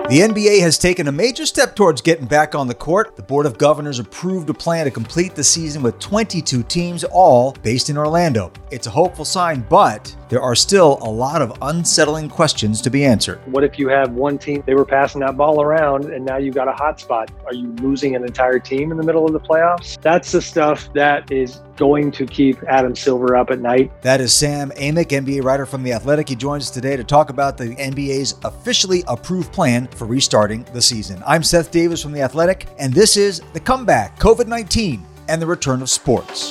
The NBA has taken a major step towards getting back on the court. The Board of Governors approved a plan to complete the season with 22 teams, all based in Orlando. It's a hopeful sign, but there are still a lot of unsettling questions to be answered. What if you have one team, they were passing that ball around, and now you got a hot spot? Are you losing an entire team in the middle of the playoffs? That's the stuff that is going to keep Adam Silver up at night. That is Sam Amick, NBA writer from The Athletic. He joins us today to talk about the NBA's officially approved plan for restarting the season. I'm Seth Davis from The Athletic, and this is The Comeback, COVID-19, and the Return of Sports.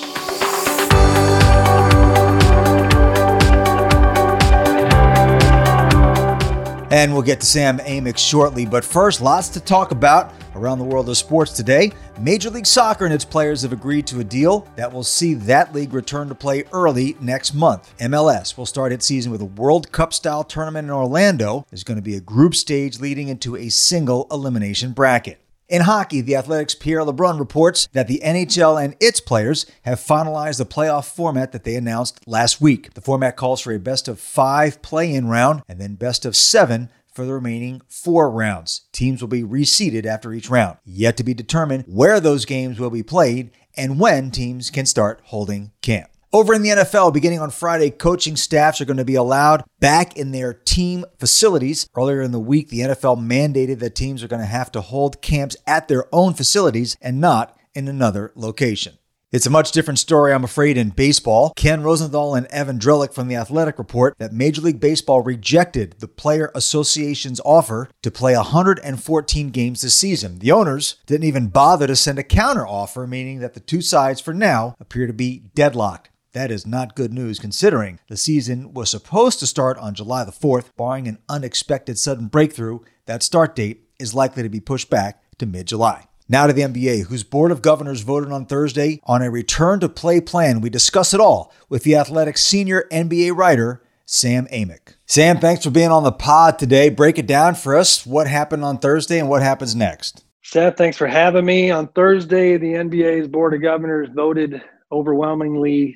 And we'll get to Sam Amick shortly, but first, lots to talk about around the world of sports today. Major League Soccer and its players have agreed to a deal that will see that league return to play early next month. MLS will start its season with a World Cup-style tournament in Orlando. There's going to be a group stage leading into a single elimination bracket. In hockey, The Athletic's Pierre LeBrun reports that the NHL and its players have finalized the playoff format that they announced last week. The format calls for a best-of-5 play-in round and then best-of-7 for the remaining 4 rounds. Teams will be reseeded after each round. Yet to be determined where those games will be played and when teams can start holding camp. Over in the NFL, beginning on Friday, coaching staffs are going to be allowed back in their team facilities. Earlier in the week, the NFL mandated that teams are going to have to hold camps at their own facilities and not in another location. It's a much different story, I'm afraid, in baseball. Ken Rosenthal and Evan Drellich from The Athletic report that Major League Baseball rejected the Player Association's offer to play 114 games this season. The owners didn't even bother to send a counter offer, meaning that the two sides for now appear to be deadlocked. That is not good news considering the season was supposed to start on July the 4th. Barring an unexpected sudden breakthrough, that start date is likely to be pushed back to mid-July. Now to the NBA, whose Board of Governors voted on Thursday on a return-to-play plan. We discuss it all with The Athletic's senior NBA writer, Sam Amick. Sam, thanks for being on the pod today. Break it down for us. What happened on Thursday and what happens next? Seth, thanks for having me. On Thursday, the NBA's Board of Governors voted overwhelmingly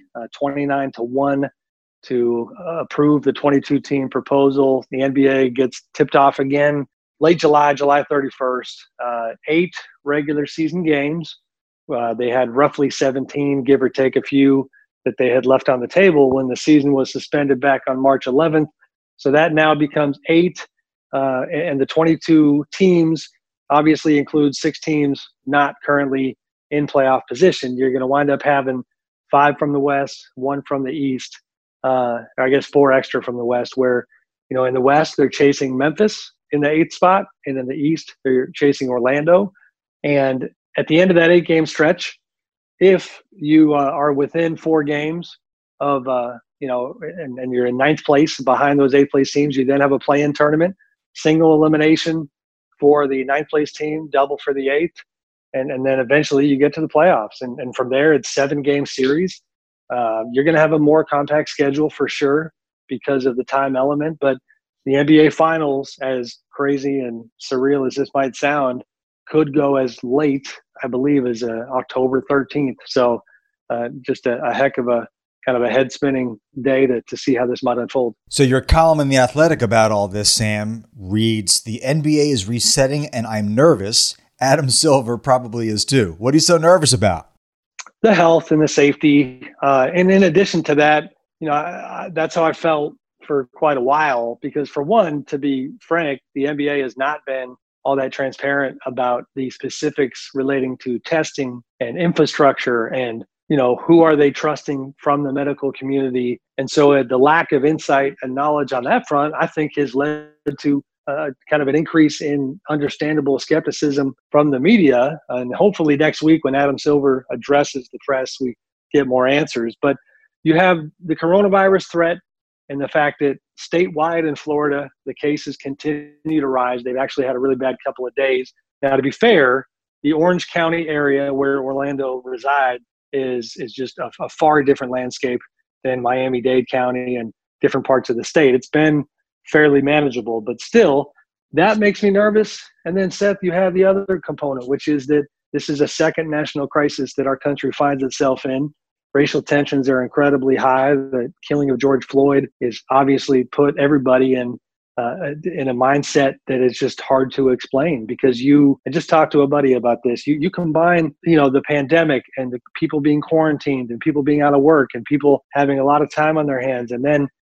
29-1 to approve the 22-team proposal. The NBA gets tipped off again late July 31st. 8 regular season games. They had roughly 17, give or take a few, that they had left on the table when the season was suspended back on March 11th. So that now becomes 8, and the 22 teams obviously includes 6 teams not currently in playoff position. You're going to wind up having 5 from the West, 1 from the East, I guess 4 extra from the West, where, you know, in the West, they're chasing Memphis in the 8th spot, and in the East, they're chasing Orlando. And at the end of that 8-game stretch, if you are within 4 games of, and you're in 9th place behind those 8th place teams, you then have a play-in tournament, single elimination for the 9th place team, double for the 8th. And then eventually you get to the playoffs. And from there, it's 7-game series. You're going to have a more compact schedule for sure because of the time element. But the NBA Finals, as crazy and surreal as this might sound, could go as late, I believe, as October 13th. So just a heck of a kind of a head-spinning day to see how this might unfold. So your column in The Athletic about all this, Sam, reads, "The NBA is resetting and I'm nervous. Adam Silver probably is too." What are you so nervous about? The health and the safety. And in addition to that, that's how I felt for quite a while, because for one, to be frank, the NBA has not been all that transparent about the specifics relating to testing and infrastructure and, who are they trusting from the medical community. And so the lack of insight and knowledge on that front, I think, has led to kind of an increase in understandable skepticism from the media. And hopefully next week when Adam Silver addresses the press, we get more answers. But you have the coronavirus threat and the fact that statewide in Florida, the cases continue to rise. They've actually had a really bad couple of days. Now, to be fair, the Orange County area where Orlando resides is just a far different landscape than Miami-Dade County and different parts of the state. It's been fairly manageable, but still, that makes me nervous. And then, Seth, you have the other component, which is that this is a second national crisis that our country finds itself in. Racial tensions are incredibly high. The killing of George Floyd has obviously put everybody in in a mindset that is just hard to explain. Because I just talked to a buddy about this. You combine, the pandemic and the people being quarantined and people being out of work and people having a lot of time on their hands, and then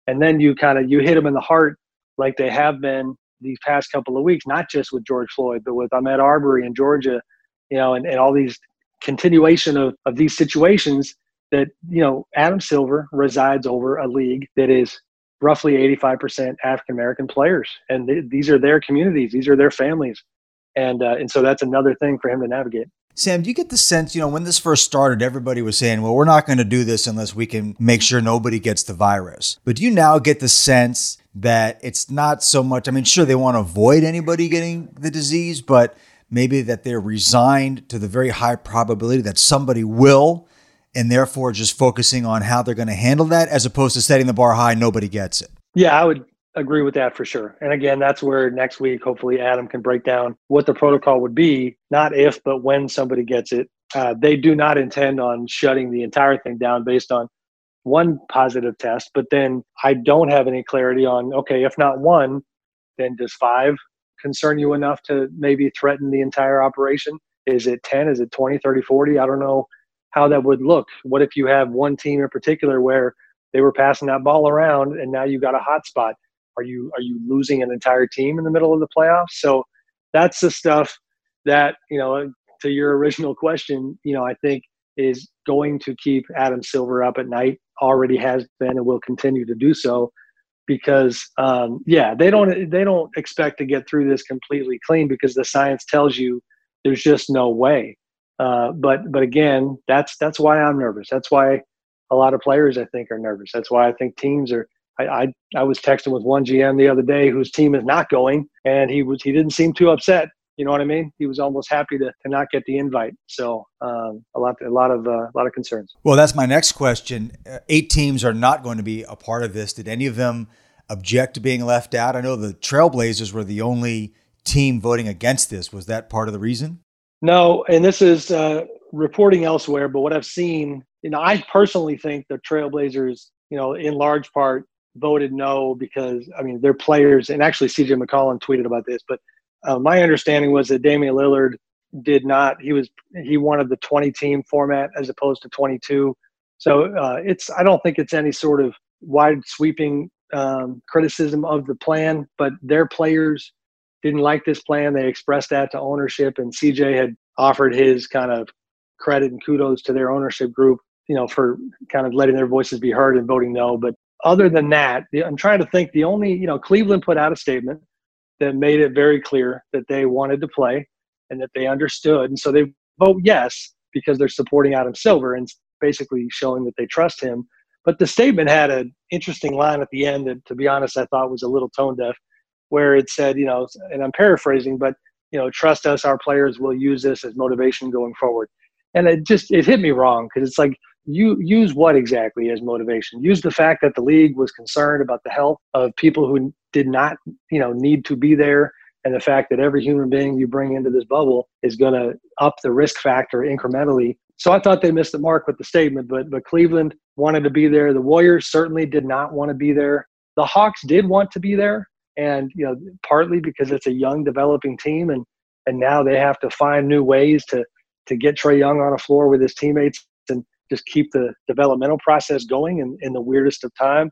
you hit them in the heart like they have been these past couple of weeks, not just with George Floyd, but with Ahmaud Arbery in Georgia, and all these continuation of these situations that, Adam Silver resides over a league that is roughly 85% African-American players. And these are their communities. These are their families. And so that's another thing for him to navigate. Sam, do you get the sense, when this first started, everybody was saying, well, we're not going to do this unless we can make sure nobody gets the virus. But do you now get the sense that it's not so much, sure, they want to avoid anybody getting the disease, but maybe that they're resigned to the very high probability that somebody will, and therefore just focusing on how they're going to handle that as opposed to setting the bar high, nobody gets it? Yeah, I would agree with that for sure. And again, that's where next week, hopefully Adam can break down what the protocol would be, not if, but when somebody gets it. They do not intend on shutting the entire thing down based on one positive test, but then I don't have any clarity on, okay, if not one, then does 5 concern you enough to maybe threaten the entire operation? Is it 10? Is it 20, 30, 40? I don't know how that would look. What if you have one team in particular where they were passing that ball around and now you got a hot spot? Are you losing an entire team in the middle of the playoffs? So that's the stuff that, to your original question, I think is going to keep Adam Silver up at night, already has been and will continue to do so, because they don't expect to get through this completely clean, because the science tells you there's just no way. But again, that's why I'm nervous. That's why a lot of players, I think, are nervous. That's why I think teams are. I was texting with one GM the other day whose team is not going, and he didn't seem too upset. You know what I mean? He was almost happy to not get the invite. So a lot of concerns. Well, that's my next question. 8 teams are not going to be a part of this. Did any of them object to being left out? I know the Trailblazers were the only team voting against this. Was that part of the reason? No, and this is reporting elsewhere, but what I've seen, I personally think the Trailblazers, in large part voted no because, their players, and actually CJ McCollum tweeted about this, but my understanding was that Damian Lillard did not, he wanted the 20-team format as opposed to 22. So I don't think it's any sort of wide sweeping criticism of the plan, but their players didn't like this plan. They expressed that to ownership, and CJ had offered his kind of credit and kudos to their ownership group, for kind of letting their voices be heard and voting no. But other than that, I'm trying to think, the only, Cleveland put out a statement that made it very clear that they wanted to play and that they understood. And so they vote yes because they're supporting Adam Silver and basically showing that they trust him. But the statement had an interesting line at the end that, to be honest, I thought was a little tone deaf, where it said, and I'm paraphrasing, but, trust us, our players will use this as motivation going forward. And it hit me wrong, because it's like, you use what exactly as motivation? Use the fact that the league was concerned about the health of people who did not, need to be there, and the fact that every human being you bring into this bubble is going to up the risk factor incrementally. So I thought they missed the mark with the statement, but Cleveland wanted to be there. The Warriors certainly did not want to be there. The Hawks did want to be there, and partly because it's a young developing team, and now they have to find new ways to get Trae Young on a floor with his teammates and just keep the developmental process going in the weirdest of time.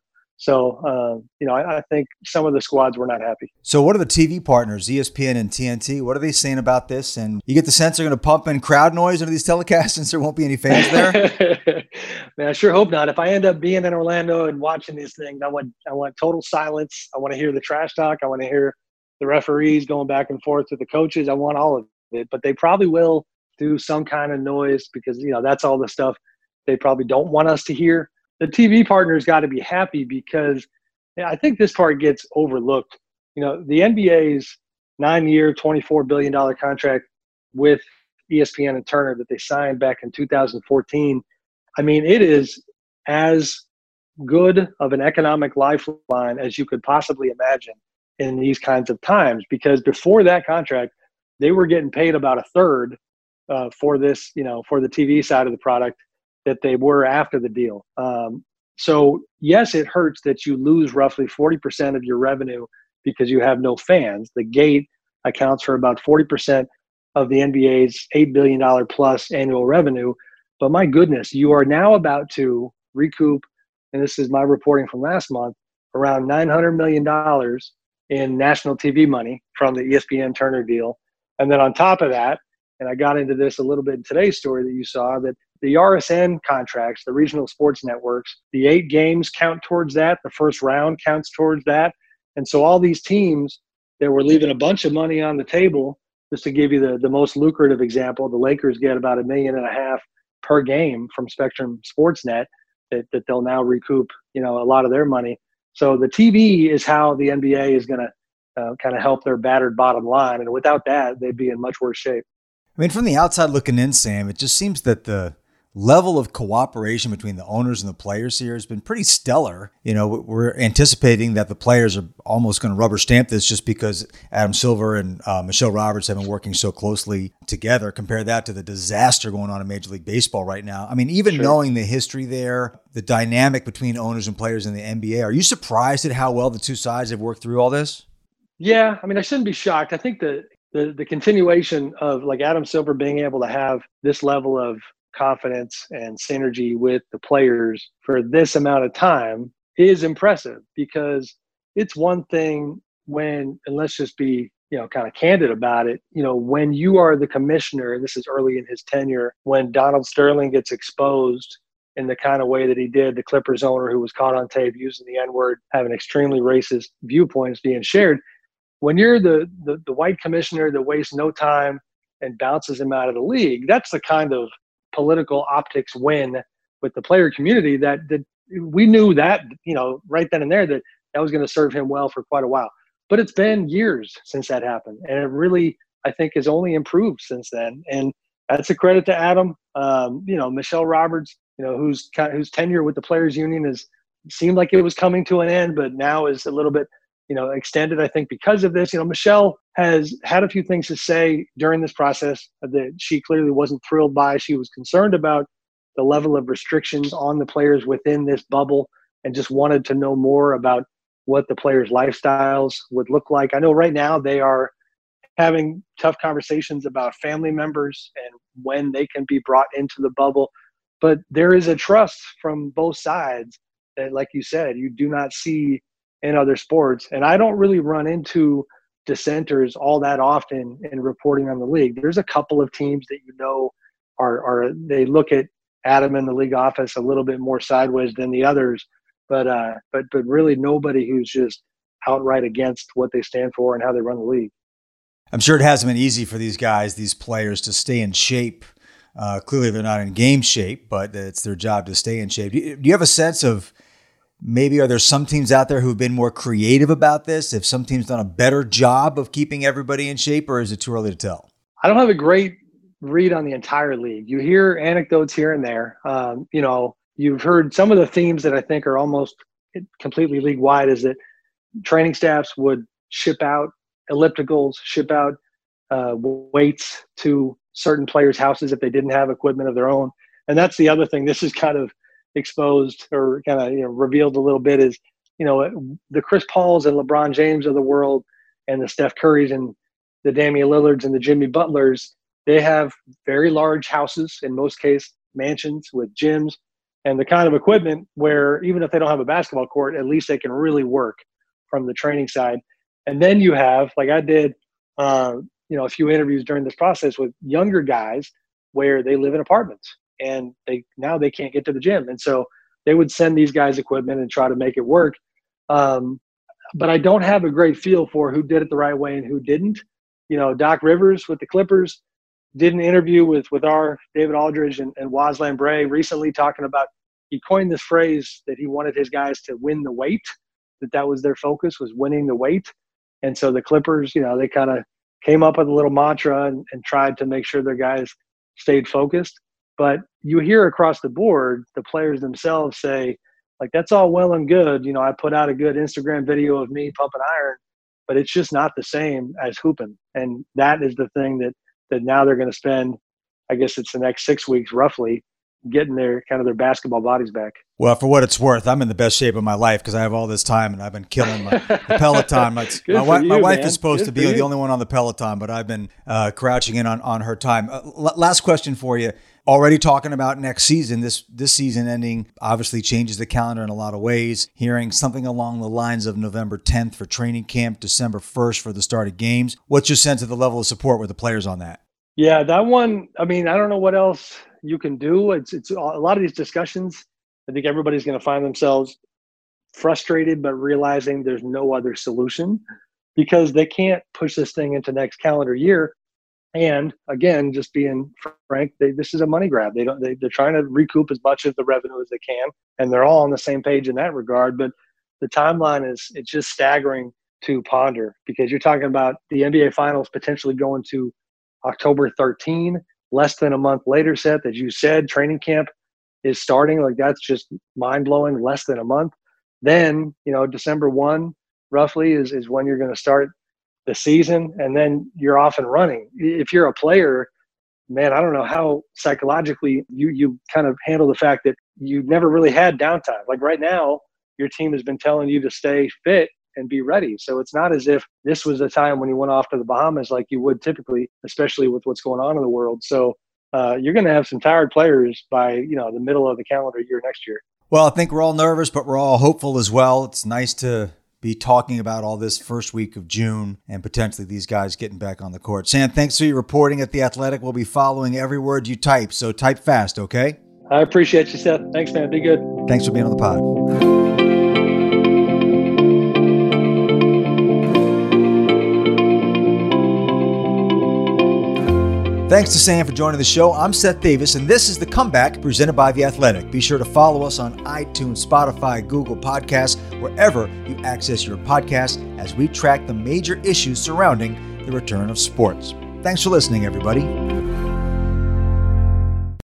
So, I think some of the squads were not happy. So what are the TV partners, ESPN and TNT? What are they saying about this? And you get the sense they're going to pump in crowd noise into these telecasts since there won't be any fans there? Man, I sure hope not. If I end up being in Orlando and watching these things, I want total silence. I want to hear the trash talk. I want to hear the referees going back and forth with the coaches. I want all of it. But they probably will do some kind of noise because, that's all the stuff they probably don't want us to hear. The TV partners got to be happy because I think this part gets overlooked. The NBA's 9-year, $24 billion contract with ESPN and Turner that they signed back in 2014, it is as good of an economic lifeline as you could possibly imagine in these kinds of times, because before that contract, they were getting paid about a third for this, for the TV side of the product that they were after the deal. So yes, it hurts that you lose roughly 40% of your revenue because you have no fans. The gate accounts for about 40% of the NBA's $8 billion plus annual revenue. But my goodness, you are now about to recoup, and this is my reporting from last month, around $900 million in national TV money from the ESPN Turner deal. And then on top of that, and I got into this a little bit in today's story that you saw, that the RSN contracts, the regional sports networks, the 8 games count towards that. The first round counts towards that. And so all these teams that were leaving a bunch of money on the table, just to give you the most lucrative example, the Lakers get about $1.5 million per game from Spectrum Sportsnet that they'll now recoup, a lot of their money. So the TV is how the NBA is going to kind of help their battered bottom line. And without that, they'd be in much worse shape. I mean, from the outside looking in, Sam, it just seems that the level of cooperation between the owners and the players here has been pretty stellar. We're anticipating that the players are almost going to rubber stamp this just because Adam Silver and Michelle Roberts have been working so closely together. Compare that to the disaster going on in Major League Baseball right now. I mean, even knowing the history there, the dynamic between owners and players in the NBA, are you surprised at how well the two sides have worked through all this? Yeah, I mean, I shouldn't be shocked. I think the continuation of like Adam Silver being able to have this level of confidence and synergy with the players for this amount of time is impressive, because it's one thing when, and let's just be, kind of candid about it, when you are the commissioner, and this is early in his tenure, when Donald Sterling gets exposed in the kind of way that he did, the Clippers owner who was caught on tape using the N-word, having extremely racist viewpoints being shared. When you're the white commissioner that wastes no time and bounces him out of the league, that's the kind of political optics win with the player community that we knew that, right then and there, that was going to serve him well for quite a while. But it's been years since that happened. And it really, I think, has only improved since then. And that's a credit to Adam. Michelle Roberts, whose tenure with the Players Union seemed like it was coming to an end, but now is a little bit, extended, I think, because of this. Michelle has had a few things to say during this process that she clearly wasn't thrilled by. She was concerned about the level of restrictions on the players within this bubble and just wanted to know more about what the players' lifestyles would look like. I know right now they are having tough conversations about family members and when they can be brought into the bubble. But there is a trust from both sides that, like you said, you do not see in other sports. And I don't really run into dissenters all that often in reporting on the league. There's a couple of teams that are they look at Adam in the league office a little bit more sideways than the others, but really nobody who's just outright against what they stand for and how they run the league. I'm sure it hasn't been easy for these guys, these players, to stay in shape. Clearly they're not in game shape, but it's their job to stay in shape. Do you have a sense of maybe, are there some teams out there who've been more creative about this? Have some teams done a better job of keeping everybody in shape, or is it too early to tell? I don't have a great read on the entire league. You hear anecdotes here and there. You've heard some of the themes that I think are almost completely league-wide is that training staffs would ship out ellipticals, ship out weights to certain players' houses if they didn't have equipment of their own. And that's the other thing. This is kind of exposed or kind of revealed a little bit is the Chris Pauls and LeBron James of the world and the Steph Currys and the Damian Lillards and the Jimmy Butlers, they have very large houses, in most cases mansions with gyms and the kind of equipment where even if they don't have a basketball court, at least they can really work from the training side. And then you have, like I did a few interviews during this process with younger guys where they live in apartments and they can't get to the gym. And so they would send these guys equipment and try to make it work. But I don't have a great feel for who did it the right way and who didn't. Doc Rivers with the Clippers did an interview with our David Aldridge and Waz Lambre recently talking about, he coined this phrase that he wanted his guys to win the weight, that was their focus, was winning the weight. And so the Clippers, they kind of came up with a little mantra and tried to make sure their guys stayed focused. But you hear across the board, the players themselves say, like, that's all well and good. I put out a good Instagram video of me pumping iron, but it's just not the same as hooping. And that is the thing that now they're going to spend, I guess it's the next 6 weeks roughly, getting their basketball bodies back. Well, for what it's worth, I'm in the best shape of my life because I have all this time and I've been killing the Peloton. My wife is supposed to be the only one on the Peloton, but I've been crouching in on her time. Last question for you. Already talking about next season, this season ending obviously changes the calendar in a lot of ways. Hearing something along the lines of November 10th for training camp, December 1st for the start of games. What's your sense of the level of support with the players on that? Yeah, that one, I mean, I don't know what else you can do. It's a lot of these discussions. I think everybody's going to find themselves frustrated, but realizing there's no other solution because they can't push this thing into next calendar year. And again, just being frank, this is a money grab. They're trying to recoup as much of the revenue as they can, and they're all on the same page in that regard. But the timeline it's just staggering to ponder because you're talking about the NBA Finals potentially going to October 13, less than a month later. Seth, as you said, training camp is starting. Like that's just mind blowing. Less than a month. Then December 1 roughly is when you're going to start the season, and then you're off and running. If you're a player, man, I don't know how psychologically you kind of handle the fact that you never really had downtime. Like right now, your team has been telling you to stay fit and be ready. So it's not as if this was a time when you went off to the Bahamas like you would typically, especially with what's going on in the world. So you're going to have some tired players by the middle of the calendar year next year. Well, I think we're all nervous, but we're all hopeful as well. It's nice to be talking about all this first week of June and potentially these guys getting back on the court. Sam, thanks for your reporting at The Athletic. We'll be following every word you type, so type fast, okay? I appreciate you, Seth. Thanks, man. Be good. Thanks for being on the pod. Thanks to Sam for joining the show. I'm Seth Davis, and this is The Comeback presented by The Athletic. Be sure to follow us on iTunes, Spotify, Google Podcasts, wherever you access your podcasts as we track the major issues surrounding the return of sports. Thanks for listening, everybody.